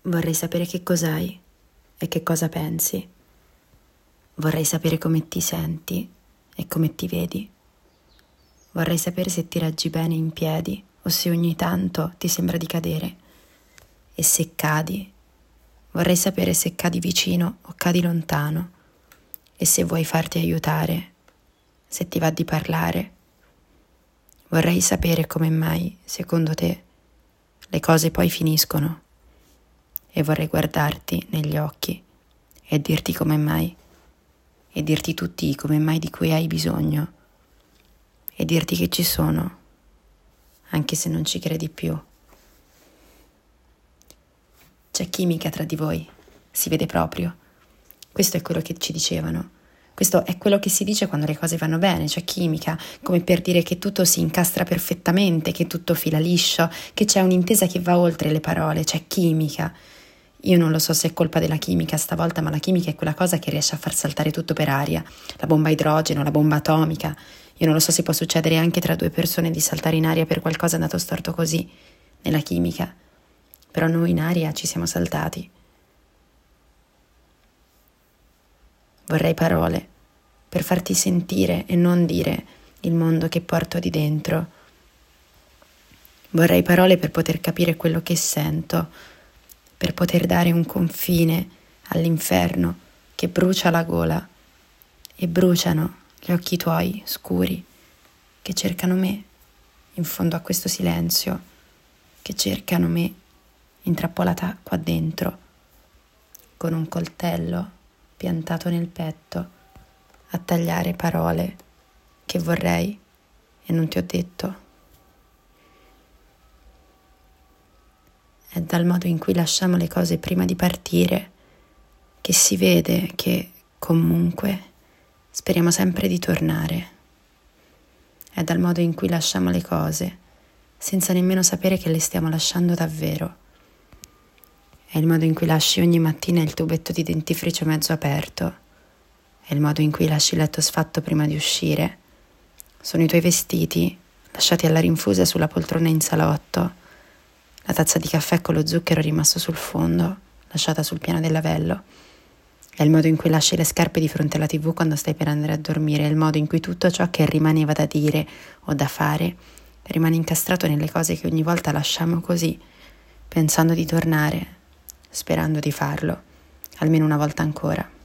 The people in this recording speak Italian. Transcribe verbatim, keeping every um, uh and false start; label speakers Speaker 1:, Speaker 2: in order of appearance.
Speaker 1: Vorrei sapere che cos'hai e che cosa pensi. Vorrei sapere come ti senti e come ti vedi. Vorrei sapere se ti reggi bene in piedi o se ogni tanto ti sembra di cadere. E se cadi, vorrei sapere se cadi vicino o cadi lontano e se vuoi farti aiutare, se ti va di parlare. Vorrei sapere come mai, secondo te, le cose poi finiscono. E vorrei guardarti negli occhi e dirti come mai, e dirti tutti i come mai di cui hai bisogno, e dirti che ci sono, anche se non ci credi più. C'è chimica tra di voi, si vede proprio. Questo è quello che ci dicevano. Questo è quello che si dice quando le cose vanno bene, c'è chimica, come per dire che tutto si incastra perfettamente, che tutto fila liscio, che c'è un'intesa che va oltre le parole, c'è chimica. Io non lo so se è colpa della chimica stavolta, ma la chimica è quella cosa che riesce a far saltare tutto per aria, la bomba a idrogeno, la bomba atomica. Io non lo so se può succedere anche tra due persone di saltare in aria per qualcosa andato storto così, nella chimica. Però noi in aria ci siamo saltati. Vorrei parole per farti sentire e non dire il mondo che porto di dentro. Vorrei parole per poter capire quello che sento, per poter dare un confine all'inferno che brucia la gola e bruciano gli occhi tuoi scuri che cercano me in fondo a questo silenzio, che cercano me intrappolata qua dentro con un coltello piantato nel petto a tagliare parole che vorrei e non ti ho detto. È dal modo in cui lasciamo le cose prima di partire che si vede che, comunque, speriamo sempre di tornare. È dal modo in cui lasciamo le cose, senza nemmeno sapere che le stiamo lasciando davvero. È il modo in cui lasci ogni mattina il tubetto di dentifricio mezzo aperto. È il modo in cui lasci il letto sfatto prima di uscire. Sono i tuoi vestiti, lasciati alla rinfusa sulla poltrona in salotto. La tazza di caffè con lo zucchero rimasto sul fondo, lasciata sul piano del lavello. È il modo in cui lasci le scarpe di fronte alla tivù quando stai per andare a dormire. È il modo in cui tutto ciò che rimaneva da dire o da fare rimane incastrato nelle cose che ogni volta lasciamo così, pensando di tornare, sperando di farlo, almeno una volta ancora.